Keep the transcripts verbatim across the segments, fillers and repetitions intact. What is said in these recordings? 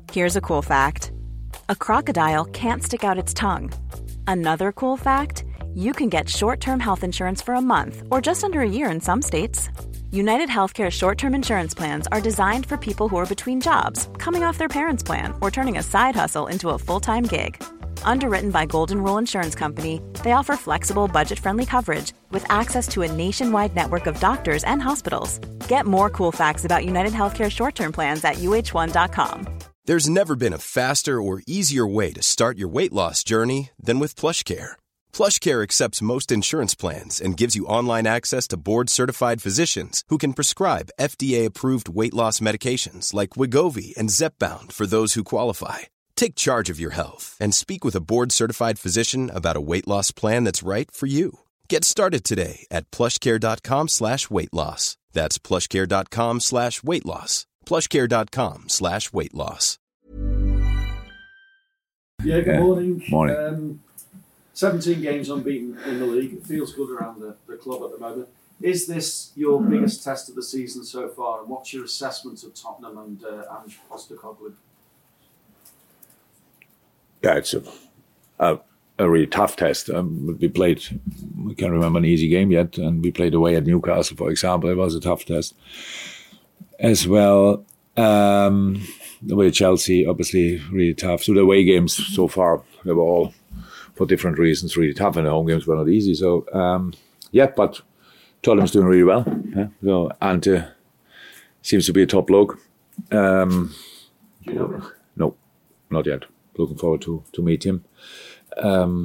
Here's a cool fact. A crocodile can't stick out its tongue. Another cool fact, you can get short-term health insurance for a month or just under a year in some states. United Healthcare short-term insurance plans are designed for people who are between jobs, coming off their parents' plan, or turning a side hustle into a full-time gig. Underwritten by Golden Rule Insurance Company, they offer flexible, budget-friendly coverage with access to a nationwide network of doctors and hospitals. Get more cool facts about United Healthcare short-term plans at U H one dot com. There's never been a faster or easier way to start your weight loss journey than with PlushCare. PlushCare accepts most insurance plans and gives you online access to board-certified physicians who can prescribe F D A-approved weight loss medications like Wegovy and Zepbound for those who qualify. Take charge of your health and speak with a board-certified physician about a weight loss plan that's right for you. Get started today at plushcare.com slash weight loss. That's plushcare.com slash weight loss. plushcare.com slash weight loss. Yeah, good morning. Morning. Um, seventeen games unbeaten in the league. It feels good around the, the club at the moment. Is this your biggest test of the season so far? And what's your assessment of Tottenham and uh, Ange Postecoglou? Yeah, it's a, a, a really tough test. Um, we played, we can't remember an easy game yet, and we played away at Newcastle, for example. It was a tough test. As well, um, the way Chelsea, obviously, really tough. So the away games so far, they were all, for different reasons, really tough, and the home games were not easy. So, um, yeah, but Tottenham's doing really well. Yeah? So Ante seems to be a top bloke. Um, Do you know him? No, not yet. Looking forward to to meet him. Um,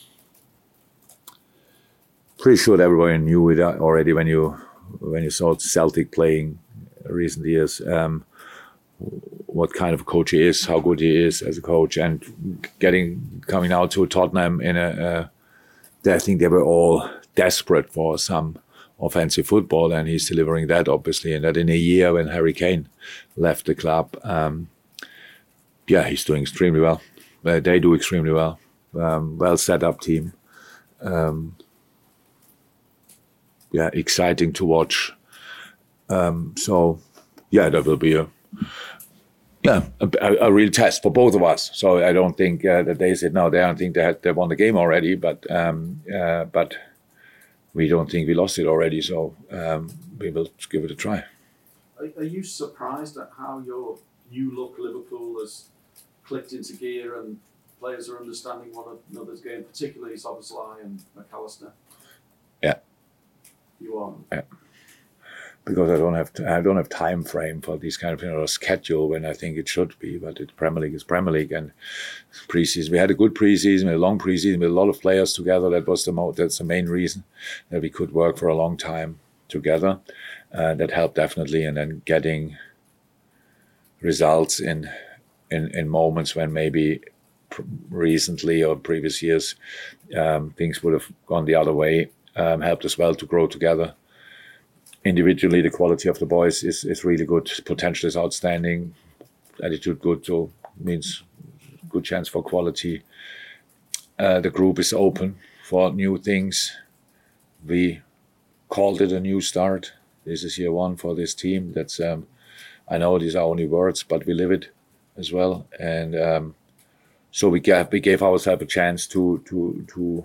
pretty sure that everybody knew it already when you when you saw Celtic playing recent years. Um, what kind of a coach he is, how good he is as a coach, and getting coming out to Tottenham in a. Uh, I think they were all desperate for some offensive football, and he's delivering that, obviously. And that in a year when Harry Kane left the club. Um, Yeah, he's doing extremely well. Uh, they do extremely well. Um, well set up team. Um, yeah, exciting to watch. Um, so, yeah, that will be a yeah a, a real test for both of us. So I don't think uh, that they said no. They don't think they had they won the game already, but um, uh, but we don't think we lost it already. So um, we will give it a try. Are, are you surprised at how your new look Liverpool has clicked into gear and players are understanding one another's game, particularly Szoboszlai and McAllister? Yeah. You are? Yeah. Because I don't have to, I don't have time frame for these kind of, you know, schedule when I think it should be, but it's Premier League is Premier League, and preseason. We had a good preseason, a long preseason with a lot of players together. That was the mo- that's the main reason that we could work for a long time together. Uh, that helped definitely, and then getting results in in, in moments when maybe pr- recently or previous years um, things would have gone the other way, um, helped as well to grow together. Individually, the quality of the boys is, is really good. Potential is outstanding. Attitude good, so means good chance for quality. Uh, the group is open for new things. We called it a new start. This is year one for this team. That's um, I know these are only words, but we live it as well. And um, so we gave we gave ourselves a chance to to to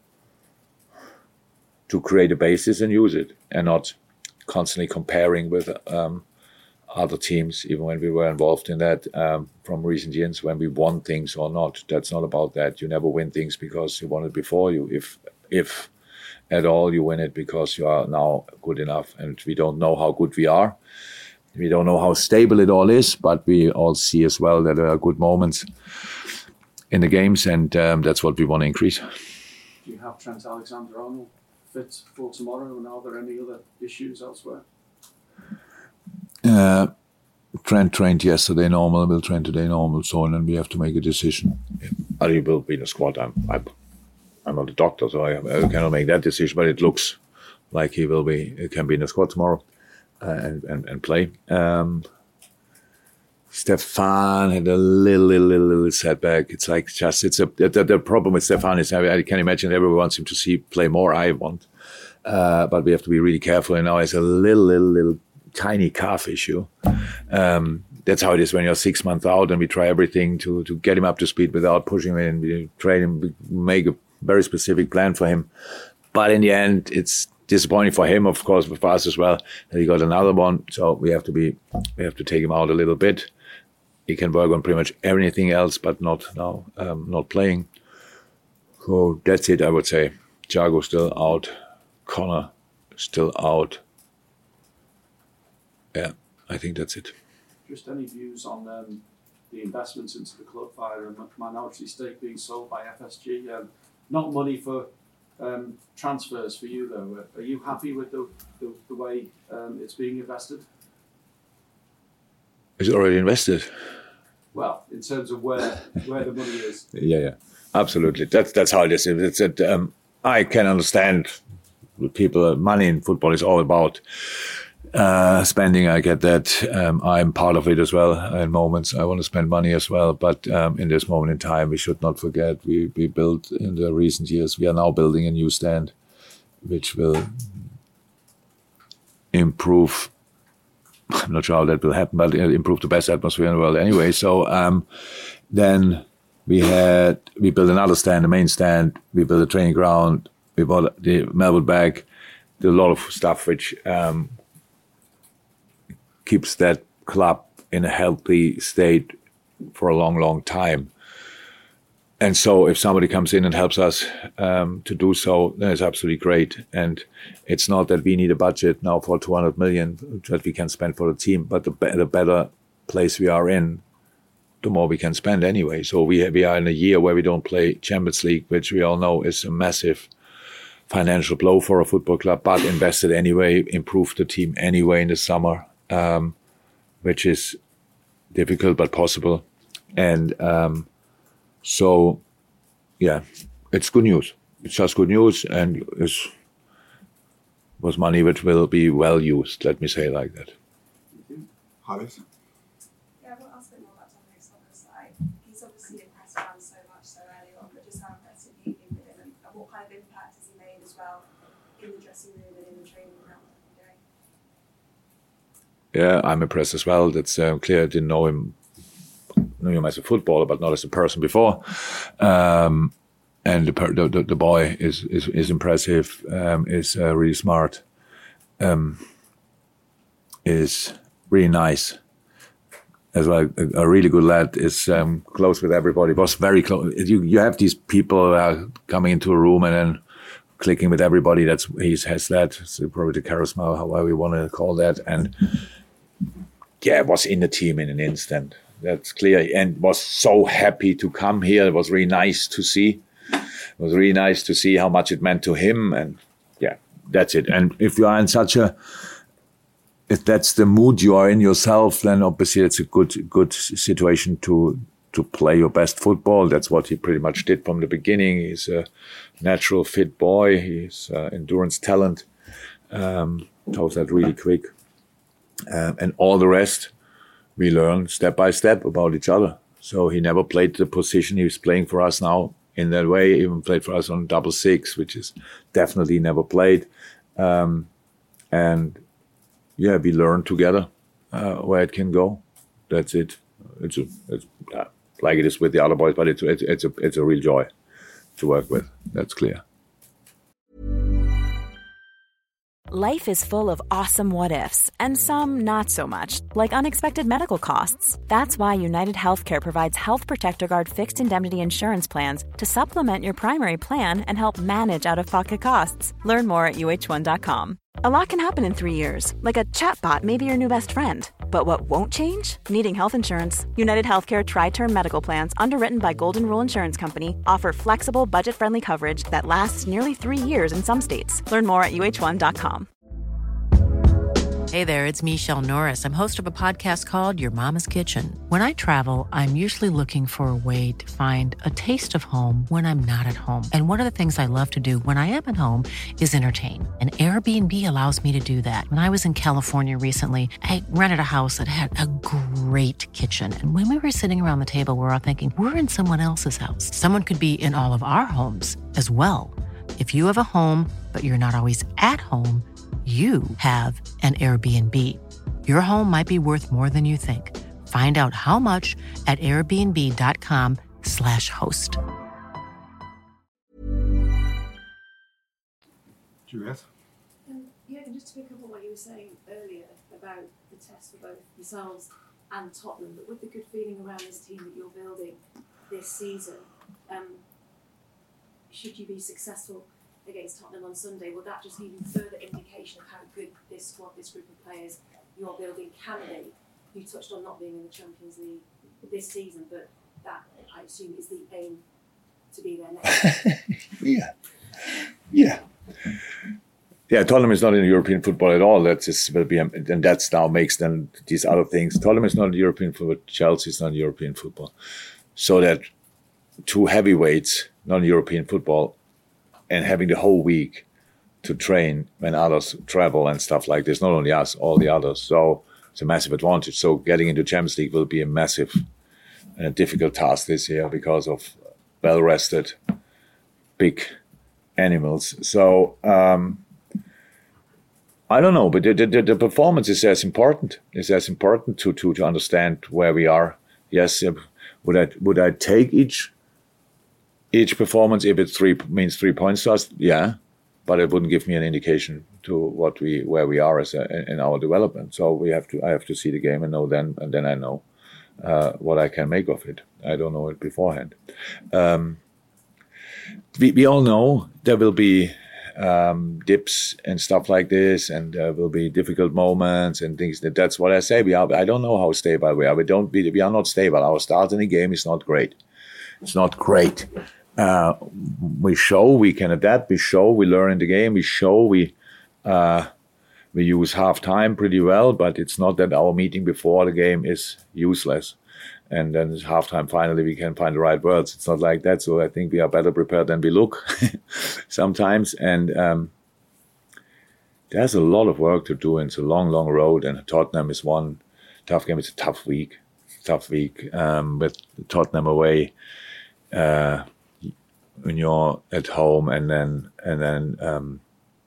to create a basis and use it, and not constantly comparing with um, other teams, even when we were involved in that um, from recent years, when we won things or not. That's not about that. You never win things because you won it before. You, if if at all, you win it because you are now good enough. And we don't know how good we are. We don't know how stable it all is, but we all see as well that there are good moments in the games, and um, that's what we want to increase. Do you have Trent Alexander-Arnold fit for tomorrow, and are there any other issues elsewhere? Uh, Trent trained yesterday normal, will train today normal, so and then we have to make a decision. Yeah. He will be in the squad. I'm, I'm, I'm not a doctor, so I, I cannot make that decision, but it looks like he will be, he can be in the squad tomorrow uh, and, and, and play. Um, Stefan had a little, little, little, little setback. It's like just, it's a, the, the problem with Stefan is I, I can imagine everyone wants him to see play more. I want. Uh, but we have to be really careful. And now it's a little, little, little tiny calf issue. Um, that's how it is when you're six months out, and we try everything to to get him up to speed without pushing him in. We train him, we make a very specific plan for him. But in the end, it's disappointing for him, of course, but for us as well, that he got another one. So we have to be, we have to take him out a little bit. He can work on pretty much everything else, but not now, um, not playing. So that's it, I would say. Thiago still out. Connor still out. Yeah, I think that's it. Just any views on um, the investments into the club via a minority stake being sold by F S G? Um, not money for um, transfers for you, though. Are you happy with the, the, the way um, it's being invested? It's already invested. Well, in terms of where where the money is. Yeah, yeah, absolutely. That's that's how it is. It's that um, I can understand people. Money in football is all about uh, spending. I get that. Um, I'm part of it as well. In moments, I want to spend money as well. But um, in this moment in time, we should not forget we we built in the recent years. We are now building a new stand, which will improve. I'm not sure how that will happen, but it'll improve the best atmosphere in the world anyway. So um, then we had we built another stand, the main stand. We built a training ground. We bought the Melwood bag. Did a lot of stuff which um, keeps that club in a healthy state for a long, long time. And so if somebody comes in and helps us um, to do so, then it's absolutely great. And it's not that we need a budget now for two hundred million that we can spend for the team, but the, be- the better place we are in, the more we can spend anyway. So we, we are in a year where we don't play Champions League, which we all know is a massive financial blow for a football club, but invested anyway, improved the team anyway in the summer, um, which is difficult but possible. And um, So, yeah, it's good news. It's just good news, and it was money which will be well used, let me say it like that. Haris? Yeah, I want to ask a bit more about Dominic's on the side. He's obviously impressed fans so much so early on, but just how impressive have you been with him, and, and what kind of impact has he made as well in the dressing room and in the training ground every day? Yeah, I'm impressed as well. That's um, clear. I didn't know him. Knew him as a footballer, but not as a person before. Um, and the, the the boy is is, is impressive. Um, is uh, really smart. Um, is really nice as well. A, a really good lad. Is um, close with everybody. Was very close. You you have these people uh, coming into a room and then clicking with everybody. That's he has that. So probably the charisma, however we want to call that. And yeah, was in the team in an instant. That's clear, and was so happy to come here. It was really nice to see. It was really nice to see how much it meant to him, and yeah, that's it. And if you are in such a, if that's the mood you are in yourself, then obviously it's a good good situation to to play your best football. That's what he pretty much did from the beginning. He's a natural fit boy. He's uh, endurance talent. Um, knows that really quick, um, and all the rest. We learn step by step about each other. So he never played the position he was playing for us now in that way. He even played for us on double six, which is definitely never played. Um, and yeah, we learn together uh, where it can go. That's it. It's, a, it's uh, like it is with the other boys, but it's it's it's a it's a real joy to work with. That's clear. Life is full of awesome what-ifs, and some not so much, like unexpected medical costs. That's why United Healthcare provides Health Protector Guard fixed indemnity insurance plans to supplement your primary plan and help manage out-of-pocket costs. Learn more at U H one dot com. A lot can happen in three years, like a chatbot may be your new best friend. But what won't change? Needing health insurance. United Healthcare Tri-Term Medical Plans, underwritten by Golden Rule Insurance Company, offer flexible, budget-friendly coverage that lasts nearly three years in some states. Learn more at U H one dot com. Hey there, it's Michelle Norris. I'm host of a podcast called Your Mama's Kitchen. When I travel, I'm usually looking for a way to find a taste of home when I'm not at home. And one of the things I love to do when I am at home is entertain. And Airbnb allows me to do that. When I was in California recently, I rented a house that had a great kitchen. And when we were sitting around the table, we were all thinking, we're in someone else's house. Someone could be in all of our homes as well. If you have a home, but you're not always at home, you have an Airbnb. Your home might be worth more than you think. Find out how much at airbnb.com slash host. Juliet? Um, yeah, and just to pick up on what you were saying earlier about the test for both yourselves and Tottenham, but with the good feeling around this team that you're building this season, um, should you be successful against Tottenham on Sunday, will that just give you further indication of how good this squad, this group of players you're building can be? You touched on not being in the Champions League this season, but that, I assume, is the aim to be there next year. yeah. Yeah. Yeah, Tottenham is not in European football at all. That's just will be, and that's now makes then these other things. Tottenham is not in European football. Chelsea is not in European football. So that two heavyweights, not in European football, and having the whole week to train when others travel and stuff like this. Not only us, all the others. So it's a massive advantage. So getting into Champions League will be a massive and a difficult task this year because of well-rested, big animals. So. Um, I don't know, but the, the, the performance is as important. It's as important to, to, to understand where we are. Yes, would I would I take each each performance if it three means three points to us? Yeah, but it wouldn't give me an indication to what we where we are as a, in our development. So we have to I have to see the game and know then, and then I know uh, what I can make of it. I don't know it beforehand. Um, we we all know there will be. Um, dips and stuff like this, and there uh, will be difficult moments and things. That that's what I say. We are. I don't know how stable we are. We don't. We, we are not stable. Our start in the game is not great. It's not great. Uh, we show we can adapt. We show we learn in the game. We show we uh, we use half time pretty well. But it's not that our meeting before the game is useless. And then it's halftime. Finally, we can find the right words. It's not like that. So I think we are better prepared than we look sometimes. And um, there's a lot of work to do. And it's a long, long road. And Tottenham is one tough game. It's a tough week. Tough week um, with Tottenham away uh, when you're at home, and then and then um,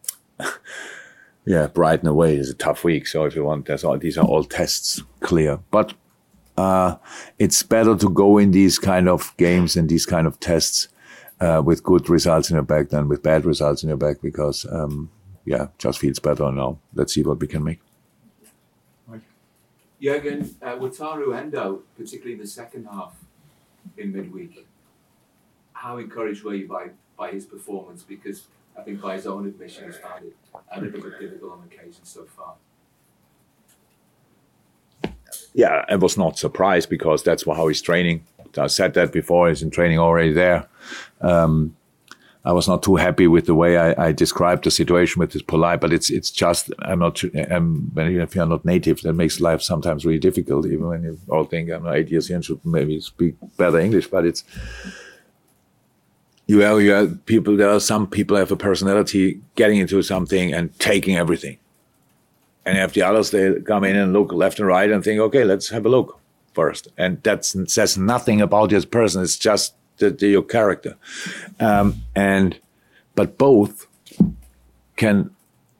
yeah, Brighton away is a tough week. So if you want, that's all. These are all tests, clear, but. Uh, it's better to go in these kind of games and these kind of tests uh, with good results in your back than with bad results in your back, because, um, yeah, just feels better now. Let's see what we can make. Jürgen, uh, Wataru Endo, particularly in the second half in midweek, how encouraged were you by, by his performance? Because I think by his own admission, he's found it a little bit difficult on occasion so far. Yeah, I was not surprised because that's how he's training. I said that before, he's in training already there. Um, I was not too happy with the way I, I described the situation with this polite, but it's it's just, I'm not, I'm, if you're not native, that makes life sometimes really difficult, even when you all think I'm eight years in, should maybe speak better English, but it's, you have, you have people, there are some people have a personality getting into something and taking everything. And if the others, they come in and look left and right and think, okay, let's have a look first. And that says nothing about this person. It's just the, the, your character. Um, and but both can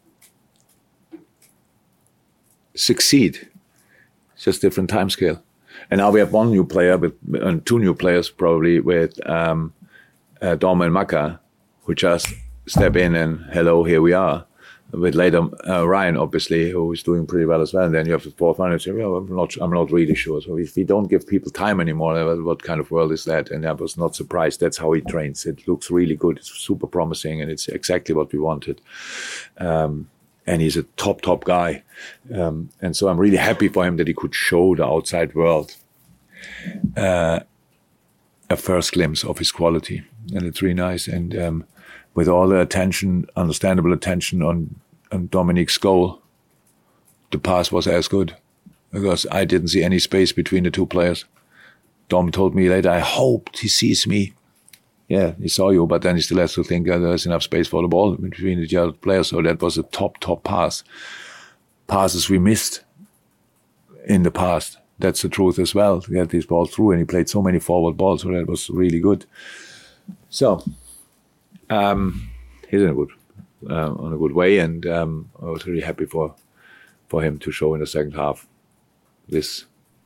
succeed. It's just different time scale. And now we have one new player, with and two new players probably with um, uh, Dom and Maka, who just step in and hello, here we are. With later uh, Ryan, obviously, who is doing pretty well as well. And then you have the fourth one and say, well, I'm not, I'm not really sure. So if we don't give people time anymore, what kind of world is that? And I was not surprised. That's how he trains. It looks really good. It's super promising, and it's exactly what we wanted. Um, and he's a top, top guy. Um, and so I'm really happy for him that he could show the outside world uh, a first glimpse of his quality. And it's really nice. And um, with all the attention, understandable attention on, on Dominique's goal, the pass was as good because I didn't see any space between the two players. Dom told me later, I hoped he sees me. Yeah, he saw you, but then he still has to think uh, there's enough space for the ball between the other players. So that was a top, top pass. Passes we missed in the past. That's the truth as well. He had these balls through, and he played so many forward balls, so that was really good. So, um, he's in a good, uh, on a good way, and um, I was really happy for, for him to show in the second half this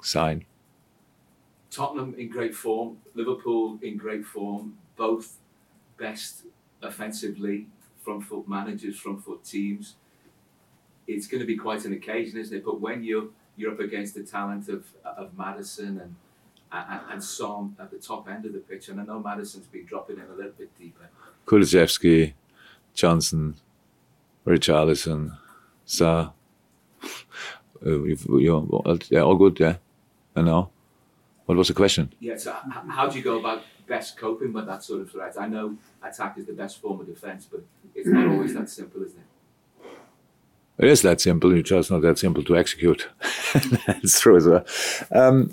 sign. Tottenham in great form, Liverpool in great form, both best offensively, front foot managers, front foot teams. It's going to be quite an occasion, isn't it? But when you're you're up against the talent of of Maddison and and, and Son at the top end of the pitch, and I know Maddison's been dropping in a little bit deeper. Kulusevski, Johnson, Richarlison, Sa. Uh, you, they're all good, yeah. I know. What was the question? Yeah, so how do you go about best coping with that sort of threat? I know attack is the best form of defence, but it's not always that simple, isn't it? It is that simple, it's just not that simple to execute. That's true as well. Um,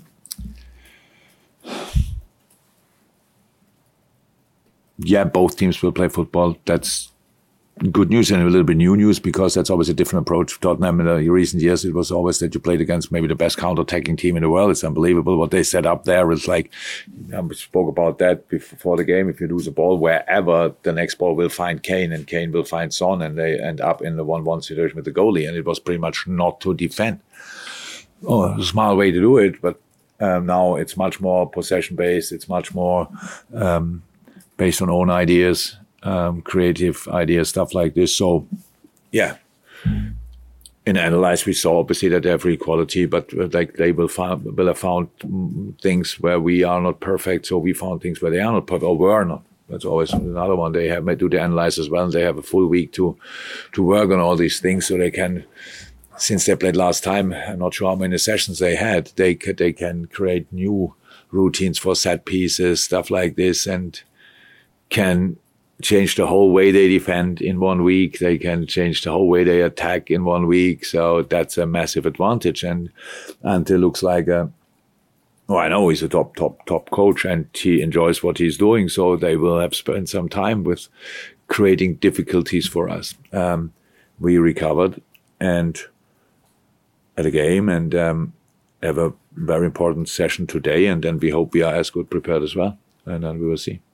yeah, both teams will play football. That's good news and a little bit new news, because that's always a different approach. Tottenham in the recent years, it was always that you played against maybe the best counter-attacking team in the world. It's unbelievable what they set up there. It's like, we spoke about that before the game. If you lose a ball wherever, the next ball will find Kane, and Kane will find Son, and they end up in the one-one situation with the goalie. And it was pretty much not to defend. Oh, a smart way to do it, but um, now it's much more possession-based. It's much more um, based on own ideas. Um, creative ideas, stuff like this. So, yeah. In Analyze, we saw obviously that they have equality, but uh, like they will, find, will have found mm, things where we are not perfect. So we found things where they are not perfect, or were not. That's always another one. They have do the Analyze as well. And they have a full week to to work on all these things, so they can. Since they played last time, I'm not sure how many sessions they had. They could, they can create new routines for set pieces, stuff like this, and can change the whole way they defend in one week. They can change the whole way they attack in one week. So that's a massive advantage. And and it looks like, a, oh, I know he's a top, top, top coach, and he enjoys what he's doing. So they will have spent some time with creating difficulties for us. Um, we recovered and at a game and um, have a very important session today. And then we hope we are as good prepared as well. And then we will see.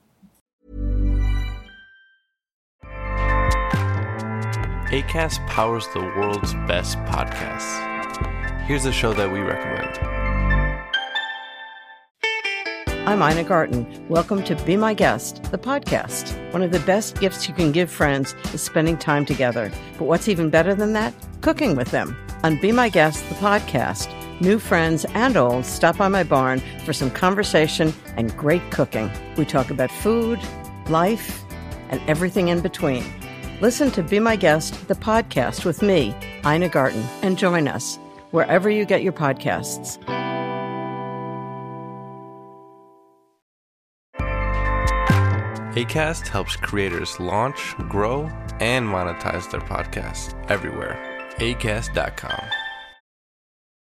Acast powers the world's best podcasts. Here's a show that we recommend. I'm Ina Garten. Welcome to Be My Guest, the podcast. One of the best gifts you can give friends is spending time together. But what's even better than that? Cooking with them. On Be My Guest, the podcast, new friends and old stop by my barn for some conversation and great cooking. We talk about food, life, and everything in between. Listen to Be My Guest, the podcast with me, Ina Garten, and join us wherever you get your podcasts. Acast helps creators launch, grow, and monetize their podcasts everywhere. Acast dot com.